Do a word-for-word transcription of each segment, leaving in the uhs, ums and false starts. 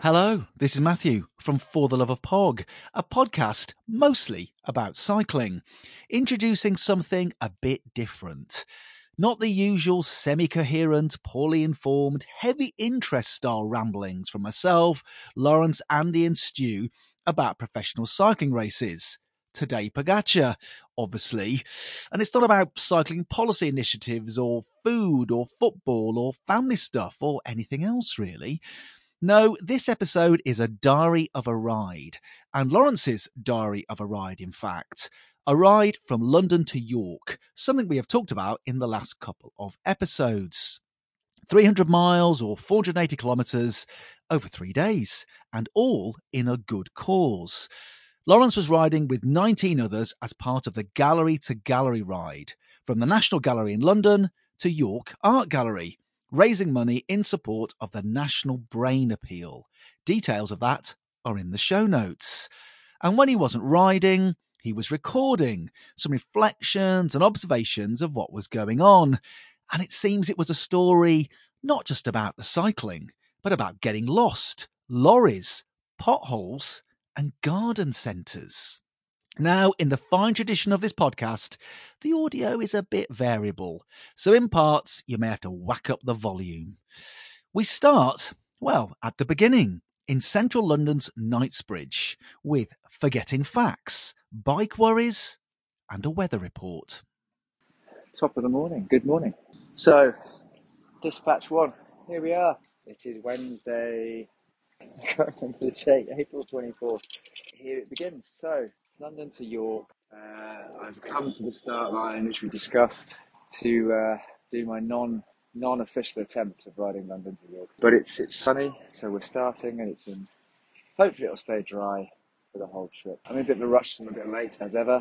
Hello, this is Matthew from For the Love of Pog, a podcast mostly about cycling, introducing something a bit different. Not the usual semi-coherent, poorly informed, heavy interest style ramblings from myself, Lawrence, Andy and Stu about professional cycling races. Tadej Pogacar, obviously. And it's not about cycling policy initiatives or food or football or family stuff or anything else really. No, this episode is a diary of a ride, and Lawrence's diary of a ride, in fact. A ride from London to York, something we have talked about in the last couple of episodes. three hundred miles or four hundred eighty kilometres over three days, and all in a good cause. Lawrence was riding with nineteen others as part of the Gallery to Gallery ride, from the National Gallery in London to York Art Gallery, raising money in support of the National Brain Appeal. Details of that are in the show notes. And when he wasn't riding, he was recording some reflections and observations of what was going on. And it seems it was a story not just about the cycling, but about getting lost, lorries, potholes, and garden centres. Now, in the fine tradition of this podcast, the audio is a bit variable, so in parts you may have to whack up the volume. We start, well, at the beginning, in central London's Knightsbridge, with Forgetting Facts, bike worries, and a weather report. Top of the morning, good morning. So, dispatch one, here we are. It is Wednesday, I can't remember the date, April twenty-fourth. Here it begins. So, London to York. Uh, I've come to the start line, which we discussed, to uh, do my non, non-official attempt of riding London to York. But it's it's sunny, so we're starting, and it's in, hopefully it'll stay dry for the whole trip. I'm in a bit of a rush and a bit late, as ever.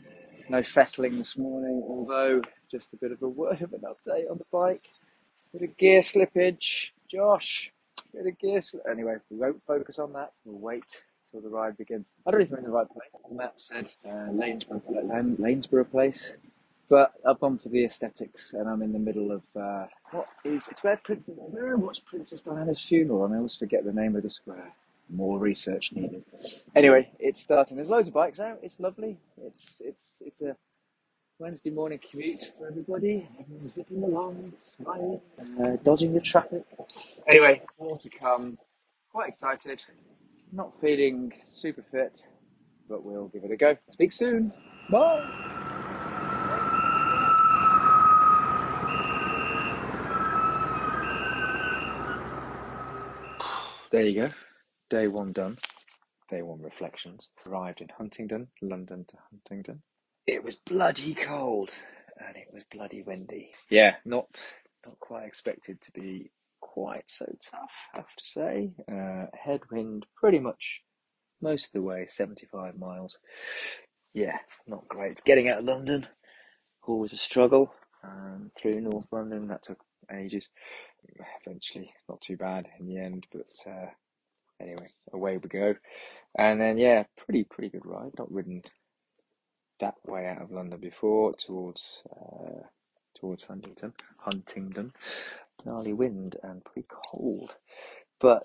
No fettling this morning, although just a bit of a word of an update on the bike. Bit of gear slippage. Josh, bit of gear slippage. Anyway, we won't focus on that. We'll wait till the ride begins. I don't know if I'm in the right place. The map said uh, Lanesborough, Lanesborough Place. But I've gone for the aesthetics, and I'm in the middle of uh, what is, it's where Princess, where what's Princess Diana's funeral, and I always forget the name of the square. More research needed. Anyway, it's starting. There's loads of bikes out. It's lovely. It's it's it's a Wednesday morning commute for everybody. Everyone's zipping along, smiling, uh, dodging the traffic. Anyway, more to come. Quite excited. Not feeling super fit, but we'll give it a go. Speak soon. Bye. There you go. Day one done. Day one reflections. Arrived in Huntingdon, London to Huntingdon. It was bloody cold and it was bloody windy. Yeah, not not quite expected to be quite so tough, I have to say. Uh, headwind pretty much most of the way, seventy-five miles. Yeah, not great. Getting out of London, always a struggle. Um, through North London, that took ages. Eventually, not too bad in the end, but uh, anyway, away we go. And then, yeah, pretty, pretty good ride. Not ridden that way out of London before, towards uh, towards Huntingdon. Huntingdon. Gnarly wind and pretty cold. But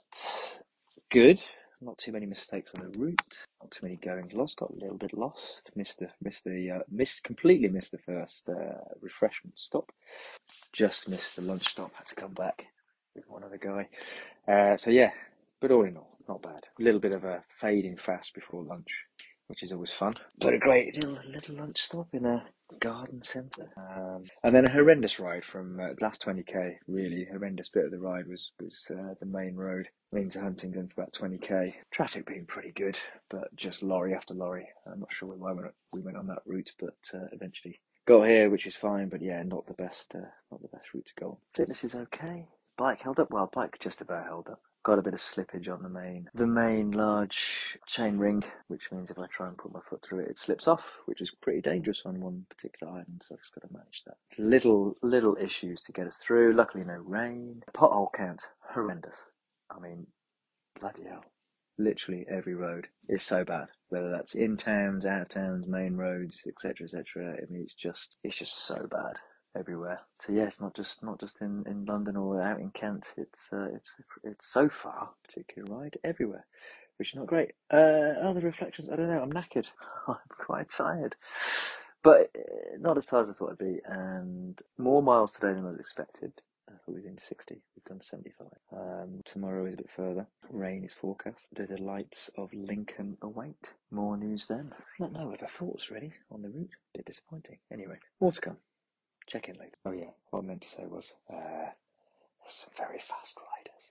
good. Not too many mistakes on the route. Not too many goings lost. Got a little bit lost. Missed the, missed the, uh, missed, completely missed the first uh, refreshment stop. Just missed the lunch stop. Had to come back with one other guy. Uh, so yeah, but all in all, not bad. A little bit of a fading fast before lunch, which is always fun. But a great little, little lunch stop in a garden centre. Um, and then a horrendous ride from uh, last twenty k, really horrendous bit of the ride was, was uh, the main road into Huntingdon for about twenty k. Traffic being pretty good, but just lorry after lorry. I'm not sure why we went on that route, but uh, eventually got here, which is fine, but yeah, not the best, uh, not the best route to go on. Fitness is okay. Bike held up well, bike just about held up. Got a bit of slippage on the main, the main large chain ring, which means if I try and put my foot through it, it slips off, which is pretty dangerous on one particular island, so I've just got to manage that. Little, little issues to get us through. Luckily no rain. Pothole count, horrendous. I mean, bloody hell. Literally every road is so bad, whether that's in towns, out of towns, main roads, etc, etc. I mean, it's just, it's just so bad. everywhere. So yeah, it's not just not just in, in London or out in Kent. It's uh, it's it's so far a particular ride everywhere, which is not great. Uh, other reflections, I don't know. I'm knackered. I'm quite tired, but uh, not as tired as I thought I'd be, and more miles today than I was expected. I thought we'd done sixty. We've done seventy-five. Um, tomorrow is a bit further. Rain is forecast. The delights of Lincoln await. More news then. Not no other thoughts really on the route. Bit disappointing. Anyway, more to come. Check in later. Oh yeah, what I meant to say was, uh, there's some very fast riders.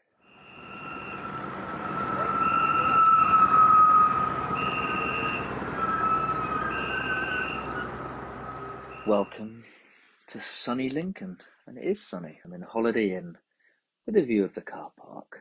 Welcome to sunny Lincoln, and it is sunny. I'm in Holiday Inn with a view of the car park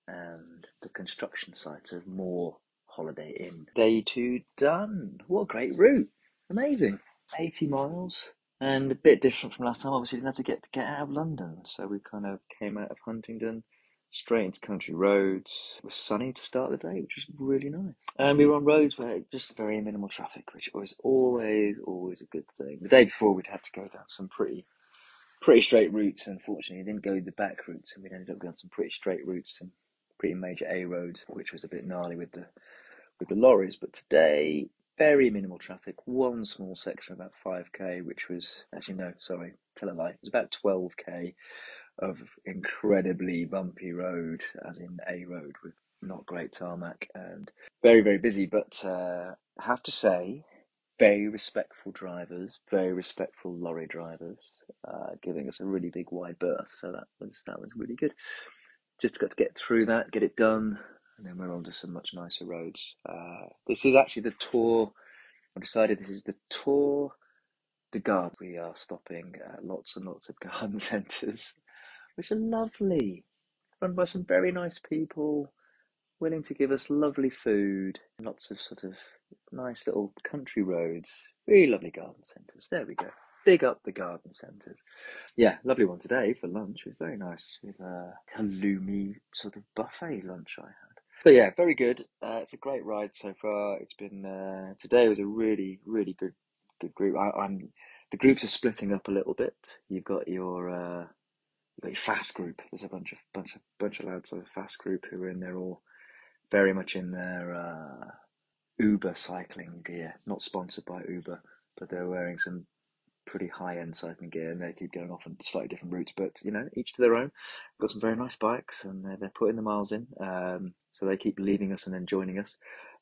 and the construction site of more Holiday Inn. Day two done. What a great route! Amazing. eighty miles. And a bit different from last time. Obviously, didn't have to get to get out of London, so we kind of came out of Huntingdon, straight into country roads. It was sunny to start the day, which was really nice. And we were on roads where just very minimal traffic, which was always, always a good thing. The day before, we'd had to go down some pretty, pretty straight routes. Unfortunately, we didn't go the back routes, and we ended up going some pretty straight routes, some pretty major A roads, which was a bit gnarly with the with the lorries. But today, very minimal traffic, one small section about five k, which was, actually no, sorry, tell a lie, it was about twelve k of incredibly bumpy road, as in A road, with not great tarmac and very, very busy. But uh, I have to say, very respectful drivers, very respectful lorry drivers, uh, giving us a really big wide berth. So that was that was really good. Just got to get through that, get it done, and then we're on to some much nicer roads. Uh, this is actually the Tour. I decided this is the Tour de Garden. We are stopping at lots and lots of garden centres, which are lovely, run by some very nice people, willing to give us lovely food, lots of sort of nice little country roads, really lovely garden centres. There we go. Big up the garden centres. Yeah, lovely one today for lunch. It was very nice with a halloumi sort of buffet lunch I had. But yeah, very good. Uh, it's a great ride so far. It's been uh, today was a really, really good, good group. I, I'm the groups are splitting up a little bit. You've got your uh, you've got your fast group. There's a bunch of bunch of bunch of lads of a fast group who are in there, all very much in their uh, Uber cycling gear. Not sponsored by Uber, but they're wearing some pretty high-end cycling gear, and they keep going off on slightly different routes, but you know, each to their own. Got some very nice bikes, and they're, they're putting the miles in, um, so they keep leaving us and then joining us.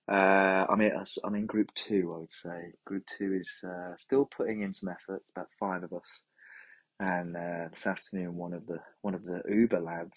Uh, I'm in, I'm in group two, I would say. Group two is uh, still putting in some effort. It's about five of us, and uh, this afternoon, one of the one of the Uber lads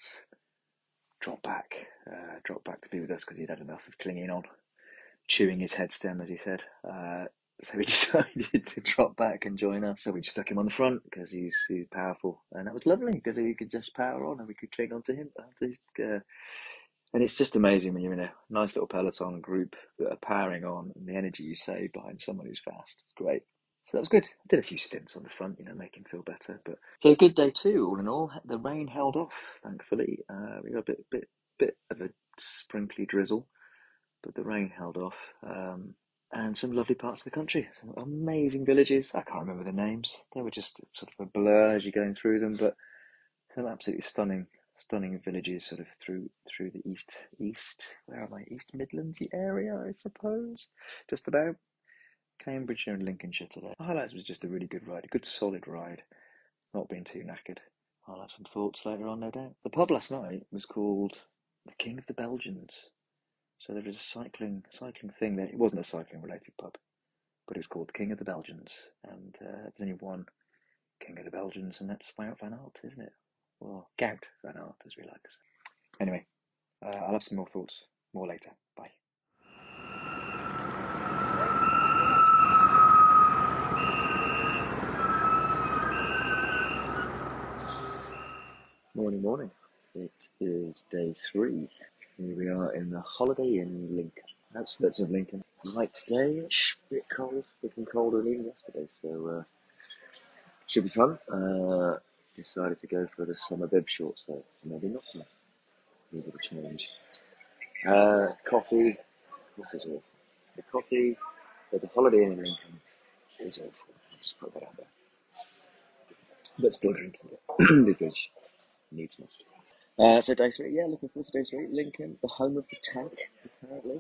dropped back, uh, dropped back to be with us because he'd had enough of clinging on, chewing his head stem, as he said. Uh, so we decided to drop back and join us. So we just stuck him on the front because he's he's powerful, and that was lovely because he could just power on and we could cling onto him. Uh, and it's just amazing when you're in a nice little peloton group that are powering on, and the energy you save behind someone who's fast. It's great. So that was good. I did a few stints on the front, you know, make him feel better. But so a good day too, all in all. The rain held off, thankfully. Uh, we got a bit bit bit of a sprinkly drizzle, but the rain held off. Um, and some lovely parts of the country, some amazing villages. I can't remember the names. They were just sort of a blur as you're going through them, but some absolutely stunning, stunning villages, sort of through through the east, east. Where am I? East Midlands area, I suppose. Just about Cambridgeshire and Lincolnshire today. The highlights was just a really good ride, a good solid ride. Not being too knackered. I'll have some thoughts later on, no doubt. The pub last night was called the King of the Belgians. So there was a cycling cycling thing there. It wasn't a cycling related pub, but it was called King of the Belgians. And uh, there's only one King of the Belgians, and that's Wout van Aert, isn't it? Or Gout van Aert, as we like to say. Anyway, uh, I'll have some more thoughts more later. Bye. Morning, morning. It is day three. Here we are in the Holiday Inn Lincoln, outskirts of Lincoln. Light today-ish, a bit cold, looking colder than even yesterday, so uh, should be fun. Uh, decided to go for the summer bib shorts though, so maybe not. Maybe a change. Uh, coffee, coffee's awful. The coffee at the Holiday Inn in Lincoln is awful. I'll just put that out there. but still drinking it because needs must. Uh, so day three, yeah, looking forward to day three. Lincoln, the home of the tank, apparently.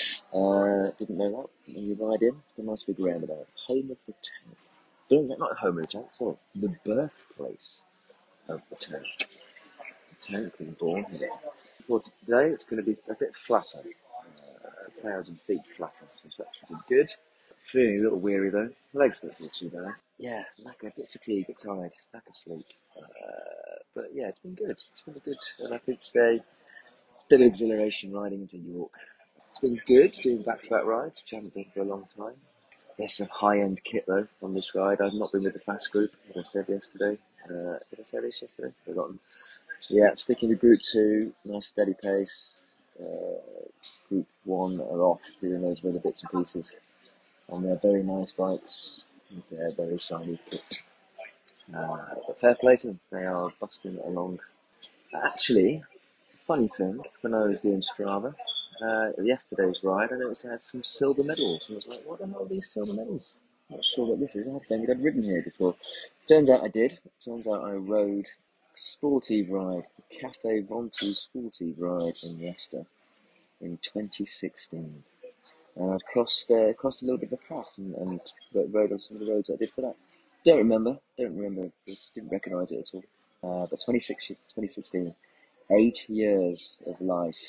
Uh, didn't know that. When you ride in, a nice big roundabout. Home of the tank. No, not home of the tank, sorry. The birthplace of the tank. The tank was born here. For today, it's going to be a bit flatter. Uh, a thousand feet flatter, so that should be good. Feeling a little weary though. Legs don't feel too bad. Yeah, like a bit fatigued, a bit tired, lack of sleep. Uh, but yeah, it's been good. It's been a good, and I think today, a bit of exhilaration riding into York. It's been good doing back-to-back rides, which I haven't done for a long time. There's some high-end kit though on this ride. I've not been with the fast group, as I said yesterday. Uh, did I say this yesterday? Forgotten. Yeah, sticking to group two, nice steady pace. Uh, group one are off doing those other bits and pieces on their very nice bikes with their very shiny kit. Uh, but fair play to them, they are busting it along. Actually, funny thing, when I was doing Strava, uh, yesterday's ride, I noticed I had some silver medals. And I was like, what the hell are these silver medals? I'm not sure what this is. I don't think I'd ridden here before. Turns out I did. Turns out I rode Sportive Ride, the Cafe Ventoux Sportive Ride in Leicester in twenty sixteen. And I crossed, uh, crossed a little bit of a path and, and rode on some of the roads I did for that. Don't remember, don't remember, didn't recognise it at all. Uh, but twenty sixteen, eight years of life,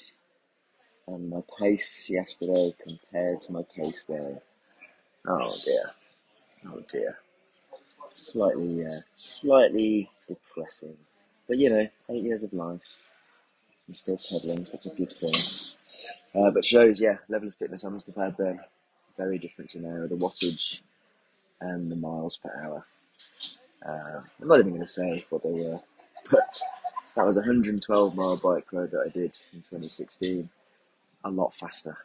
and my pace yesterday compared to my pace there. Oh dear, oh dear. Slightly, uh, slightly depressing. But you know, eight years of life, and still pedaling, so it's a good thing. Uh, but shows, yeah, level of fitness I must have had there. Very different to now, the wattage and the miles per hour. Uh, I'm not even going to say what they were, but that was a one hundred twelve mile bike ride that I did in twenty sixteen. A lot faster.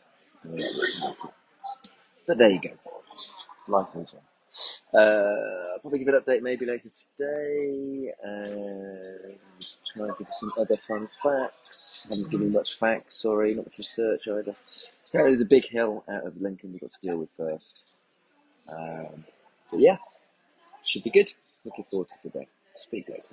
But there you go. Life moves on. Uh, I'll probably give an update maybe later today, and try and give you some other fun facts. I haven't given much facts, sorry, not much research either. Apparently there's a big hill out of Lincoln we've got to deal with first. Um, but yeah, should be good. Looking forward to today. Speak later.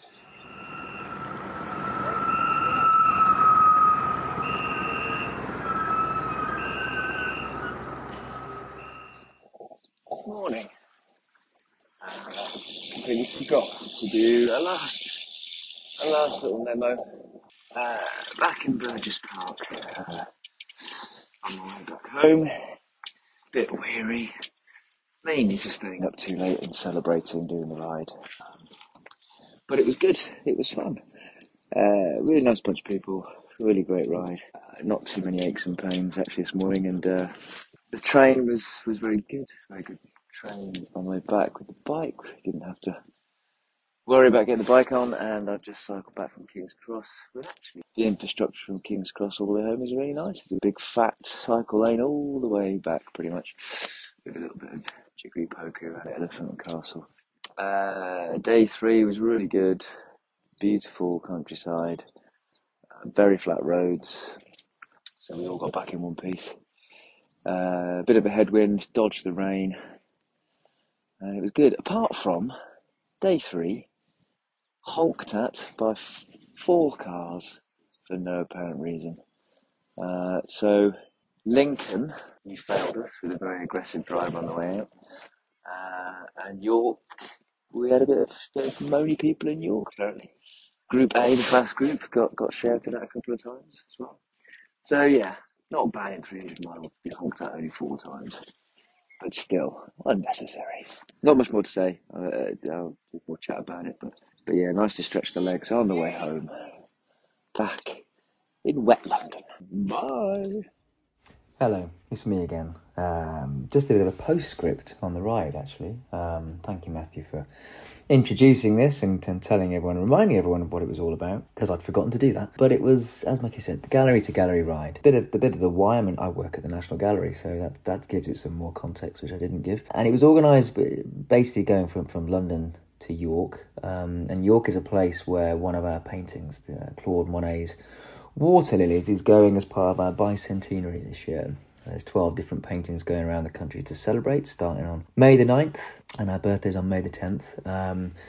Morning. Uh, completely forgot to do a last, a last little memo. Uh, back in Burgess Park, uh, on my way back home. Bit weary, mainly for staying up too late and celebrating doing the ride. Um, but it was good. It was fun. Uh, really nice bunch of people. Really great ride. Uh, not too many aches and pains actually this morning, and uh, the train was was very good. Very good train on my way back with the bike. Didn't have to worry about getting the bike on, and I've just cycled back from King's Cross. But actually, the infrastructure from King's Cross all the way home is really nice. It's a big fat cycle lane all the way back, pretty much, with a little bit of jiggery pokery around Elephant and Castle. Uh, day three was really good. Beautiful countryside, uh, very flat roads, so we all got back in one piece. A uh, bit of a headwind, dodged the rain, and it was good. Apart from day three, honked at by f- four cars for no apparent reason. Uh, so Lincoln, you failed us with a very aggressive drive on the way out. Uh, and York, we had a bit of, bit of moany people in York apparently. Group A, the fast group, got, got shouted at a couple of times as well. So yeah, not bad in three hundred miles, be honked at only four times. But still, unnecessary. Not much more to say. Uh, I'll do more chat about it, but but yeah, nice to stretch the legs on the way home. Back in wet London. Bye. Hello, it's me again. Um, just a bit of a postscript on the ride, actually. Um, thank you, Matthew, for introducing this and, and telling everyone, reminding everyone of what it was all about, because I'd forgotten to do that. But it was, as Matthew said, the gallery to gallery ride. Bit of the bit of the why. I mean, I work at the National Gallery, so that that gives it some more context, which I didn't give. And it was organised basically going from from London to York, um, and York is a place where one of our paintings, uh, Claude Monet's Water Lilies, is going as part of our bicentenary this year. There's twelve different paintings going around the country to celebrate, starting on May the ninth, and our birthday's on May the tenth. Um,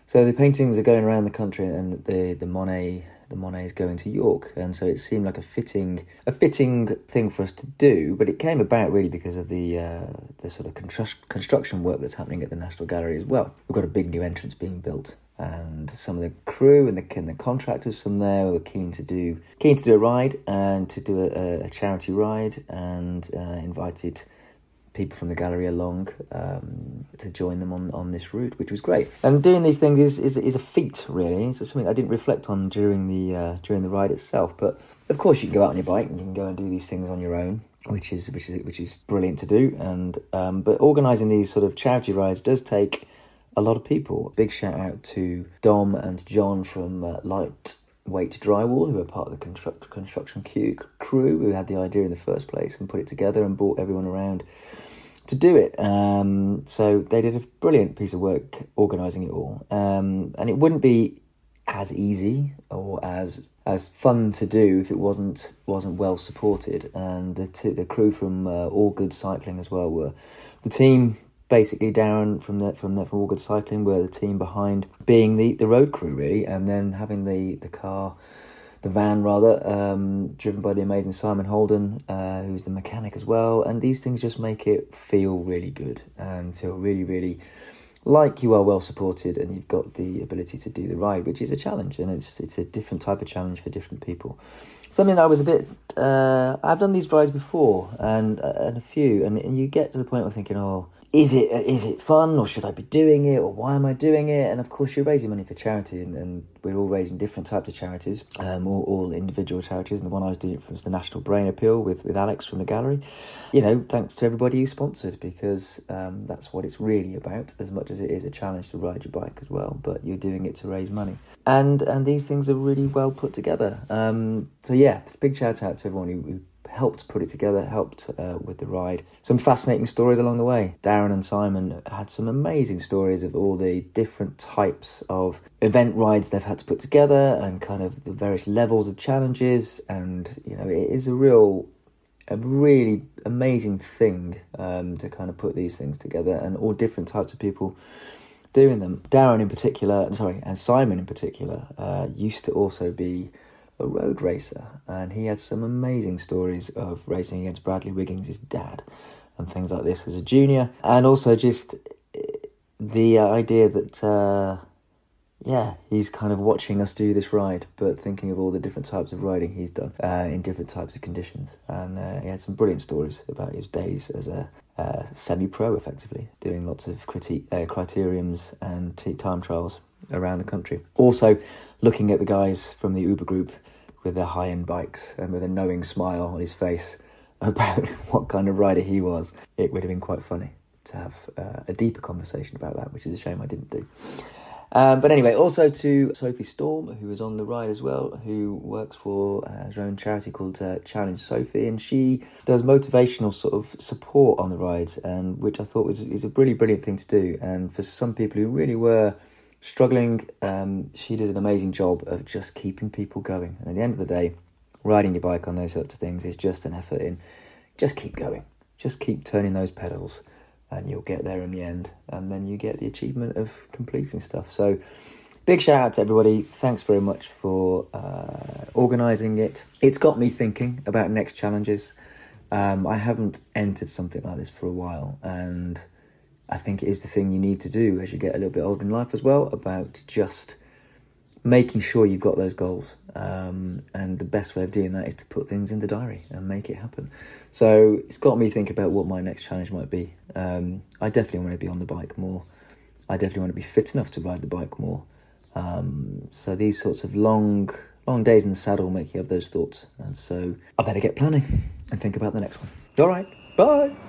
So the paintings are going around the country, and the the Monet the Monet is going to York, and so it seemed like a fitting a fitting thing for us to do. But it came about really because of the uh, the sort of constru- construction work that's happening at the National Gallery as well. We've got a big new entrance being built, and some of the crew and the and the contractors from there were keen to do keen to do a ride and to do a, a charity ride, and uh, invited people from the gallery along um, to join them on, on this route, which was great. And doing these things is is, is a feat, really. It's something I didn't reflect on during the uh, during the ride itself. But of course, you can go out on your bike and you can go and do these things on your own, which is which is which is brilliant to do. And um, but organising these sort of charity rides does take a lot of people. Big shout out to Dom and John from uh, Lightweight Drywall, who are part of the construct, construction crew, who had the idea in the first place and put it together and brought everyone around to do it. Um, so they did a brilliant piece of work organising it all. Um, and it wouldn't be as easy or as as fun to do if it wasn't wasn't well supported. And the t- the crew from uh, All Good Cycling as well were the team. Basically, Darren from the, from the, from All Good Cycling were the team behind being the, the road crew, really, and then having the, the car, the van rather, um, driven by the amazing Simon Holden, uh, who's the mechanic as well. And these things just make it feel really good and feel really, really like you are well supported and you've got the ability to do the ride, which is a challenge, and it's it's a different type of challenge for different people. Something I was a bit, uh, I've done these rides before and uh, and a few, and, and you get to the point of thinking, oh, is it is it fun, or should I be doing it, or why am I doing it? And of course, you're raising money for charity, and, and we're all raising different types of charities, um, all, all individual charities. And the one I was doing was the National Brain Appeal with, with Alex from the gallery. You know, thanks to everybody who sponsored, because um, that's what it's really about, as much as it is a challenge to ride your bike as well. But you're doing it to raise money, and and these things are really well put together. Um, so yeah, big shout out to everyone who, who helped put it together, helped uh, with the ride. Some fascinating stories along the way. Darren and Simon had some amazing stories of all the different types of event rides they've had to put together, and kind of the various levels of challenges. And you know, it is a real a really amazing thing um, to kind of put these things together, and all different types of people doing them. Darren in particular, sorry, and Simon in particular, uh, used to also be a road racer, and he had some amazing stories of racing against Bradley Wiggins, his dad, and things like this as a junior. And also just the idea that uh, yeah, he's kind of watching us do this ride, but thinking of all the different types of riding he's done uh, in different types of conditions. And uh, he had some brilliant stories about his days as a uh, semi-pro, effectively, doing lots of criti- uh, criteriums and t- time trials around the country. Also, looking at the guys from the Uber group with their high-end bikes and with a knowing smile on his face about what kind of rider he was. It would have been quite funny to have uh, a deeper conversation about that, which is a shame I didn't do. Um, but anyway, also to Sophie Storm, who was on the ride as well, who works for uh, her own charity called uh, Challenge Sophie, and she does motivational sort of support on the rides, and which I thought was is a really brilliant thing to do. And for some people who really were struggling, um, she did an amazing job of just keeping people going. And at the end of the day, riding your bike on those sorts of things is just an effort in just keep going, just keep turning those pedals, and you'll get there in the end, and then you get the achievement of completing stuff. So big shout out to everybody. Thanks very much for uh, organising it. It's got me thinking about next challenges. Um, I haven't entered something like this for a while, and I think it is the thing you need to do as you get a little bit older in life as well, about just making sure you've got those goals. Um, and the best way of doing that is to put things in the diary and make it happen. So it's got me thinking about what my next challenge might be. Um, I definitely want to be on the bike more. I definitely want to be fit enough to ride the bike more. Um, so these sorts of long, long days in the saddle make you have those thoughts. And so I better get planning and think about the next one. All right, bye.